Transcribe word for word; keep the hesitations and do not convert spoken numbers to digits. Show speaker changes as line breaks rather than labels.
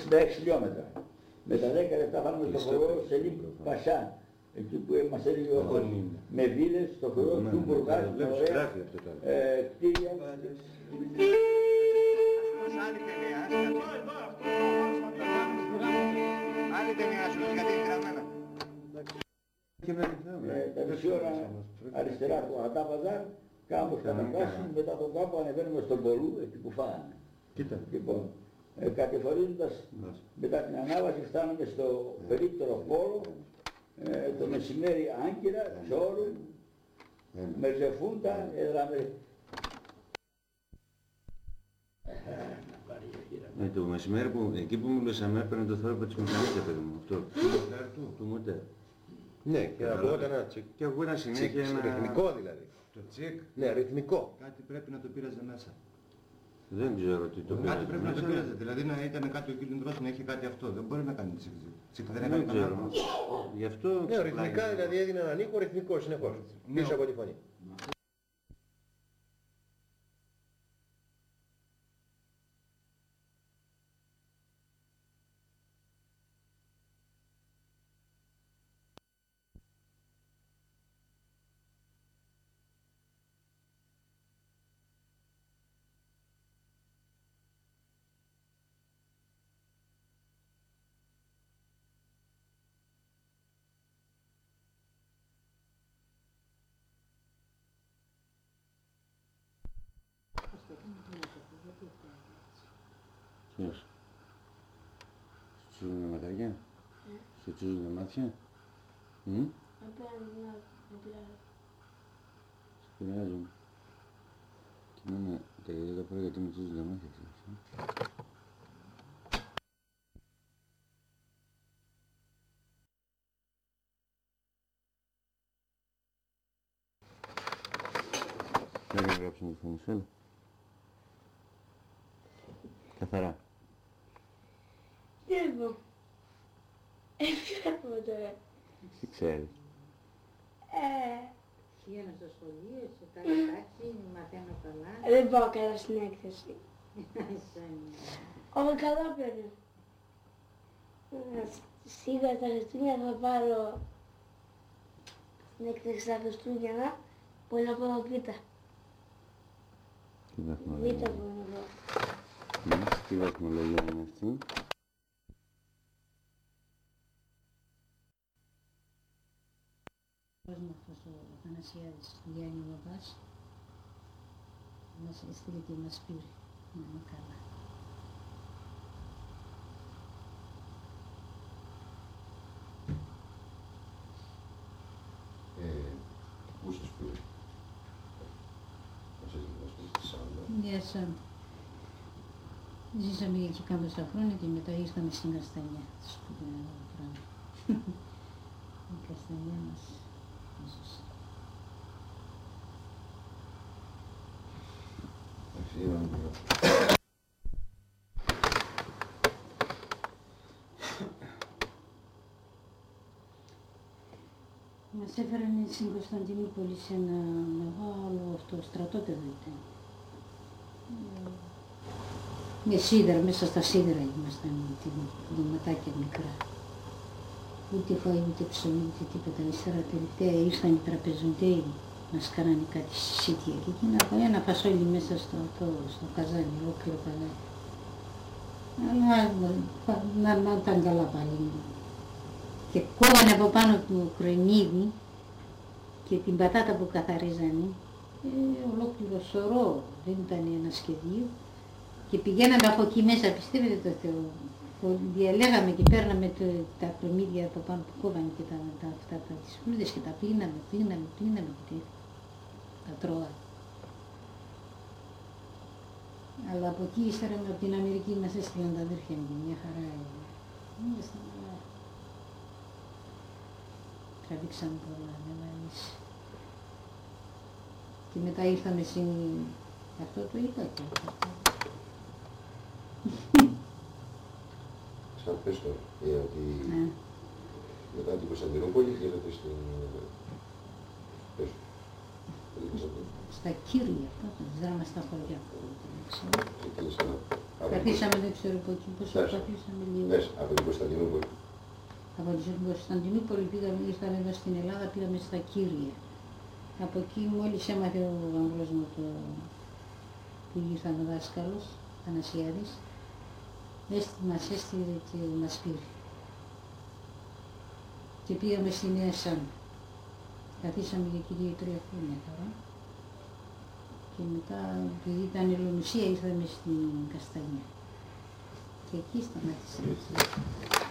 εξήντα έξι χιλιόμετρα. Με τα δέκα λεπτά πάμε στο χορό σε Λίμπρο, Πασά. Εκεί που μας έλεγε ο Χος, με βίλες στο χορό του Μπουργκάς, με ωραία κτίρια.
Άλλη ταινία, άλλη ταινία σου, γιατί είναι γραμμένα.
Τα μισή ώρα αριστερά του Αγατά Παζάρ, κάπου στα Μαγκάσιν, μετά τον κάμπο ανεβαίνουμε στον Πολού, εκεί που φάγανε. Λοιπόν, ε, κατηφορίζοντας μετά την ανάβαση φτάνουμε στο περίπτερο πόλο, ε, το μεσημέρι Άγκυρα, Τσόρου, Μερζεφούντα, Εδραμε...
Ε, το μεσημέρι που, εκεί που μιλούσαμε έπαιρνε το θόρυβο της μηχανής, παιδί μου, αυτό. Του μοτέρ.
Ναι, και ακούγονταν ένα τσικ.
Και ακούγονταν συνέχεια ένα...
Ρυθμικό δηλαδή.
Το τσικ.
Ναι, ρυθμικό.
Κάτι πρέπει να το πήραζε μέσα.
Δεν ξέρω τι το πήραζε.
Κάτι πρέπει να το πήραζε. Δηλαδή να ήταν κάτι ο κυλινδρός να έχει κάτι αυτό. Δεν μπορεί να κάνει τσικ. Τσικ δεν
δεν
έκανε
ξέρω.
κανένα.
Γι' αυτό...
Ναι, ρυθμικά δηλαδή έδινε έναν ήχο ρυθμικό συνεχώς. Πίσω από τη φωνή.
Ποιος? Σου τσούζουνε ματάκια? Σου τσούζουνε μάτια? Μμ? Σου πειράζουν. Και εμένα τα γελιά πέρα γιατί με τσούζουνε μάτια, ξέρεις. Δεν θα γράψουμε τη φωνή σου, έλα. Καθαρά.
Τι έχω. Ευχαριστούμε τώρα.
Τι ξέρεις.
Ε,
Πηγαίνω στο σχολείο, σε καλή τάξη, μαθαίνω καλά.
δεν πάω καλά στην έκθεση.
Σαν...
Όχι καλά παίρνω. Σίγουρα τα Χριστούγεννα θα πάρω στην έκθεση στα Χριστούγεννα που είναι από εδώ β'.
Τι
Β'
βαθμολογία.
που είναι εδώ.
Μμ, τι βαθμολογία είναι αυτή.
Πώς μου αυτός ο Αθανασιάδης, ο Γιάννη Βαβάς, μας έστειλε και μας πήρε. Να είναι καλά.
Ε, πού σας πήρε? Μας έστειλε να σπίτι στη Σάλα.
Για σαν. Ζήσαμε εκεί κάμποσα χρόνια και μετά ήρθαμε στην Καστανιά. Τους πήγαμε ένα πράγμα. Η Καστανιά μας ζούσε. Μας έφεραν στην Κωνσταντινούπολη σε ένα μεγάλο αυτό στρατόπεδο ήταν. Με σίδερα, μέσα στα σίδερα ήμασταν, δωματάκια μικρά. Ούτε φαΐ, ούτε ψωμί, ούτε τίποτα. Ύστερα τελευταία ήρθαν οι τραπεζοντέοι, μας κάνανε κάτι σίτια και εκεί να πω ένα φασόλι μέσα στο, το, στο καζάνι, ολόκληρο καζάνι. Αλλά να, να ήταν καλά πάλι. Και κόβανε από πάνω του κρεμμύδι και την πατάτα που καθαρίζανε, ε, ολόκληρο σωρό, δεν ήταν ένα σχεδίο. Και πηγαίναμε από εκεί μέσα, πιστεύετε το Θεό. Διαλέγαμε και παίρναμε το, τα κρεμμύδια από πάνω που κόβανε και τα, τα, αυτά, τα, τις φρούδες και τα πλύναμε, πλύναμε, πλύναμε και τα τρώγαμε. Αλλά από εκεί ύστερα από την Αμερική μας έστειλαν τα αδέρφια μου και μια χαρά. Ήμασταν καλά. Τραβήξαμε πολλά, εμείς. Και μετά ήρθαμε στην... Αυτό το είπα και αυτό.
Σαν πες τώρα, για ότι
Ναι.
μετά την Κωνσταντινούπολη γίνατε στην... Πες το.
Στα Κύρια, τότε, δράμα στα χωριά.
Ήθελες να
Καθίσαμε, δεν ξέρω από εκεί, πώς
Πες.
καθίσαμε λίγο.
Πες, από την Κωνσταντινούπολη.
Από την Κωνσταντινούπολη πήγαμε, ήρθαμε εδώ στην Ελλάδα, πήγαμε στα Κύρια. Από εκεί μόλις έμαθε ο γαμπρός μου το που ήρθαν ο δάσκαλος, Ανασιάδης, έστι, μας έστειλε και μας πήρε. Και πήγαμε στη Νέα Σάμ. Καθίσαμε για εκεί δύο-τρία χρόνια τώρα. Και μετά, επειδή ήταν Ελλονουσία, ήρθαμε στην Καστανιά. Και εκεί σταμάτησαμε.